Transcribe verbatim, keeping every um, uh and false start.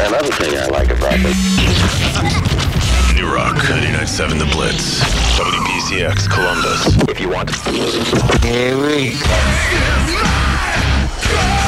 another thing I like about it. New Rock, ninety-nine point seven The Blitz. W B C X, Columbus. If you want. Here we go.